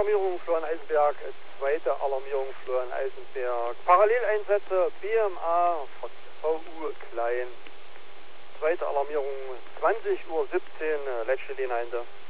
Alarmierung Florian Eisenberg, zweite Alarmierung Florian Eisenberg. Paralleleinsätze BMA VU Klein. Zweite Alarmierung 20:17 Uhr, Leitstelle Einde.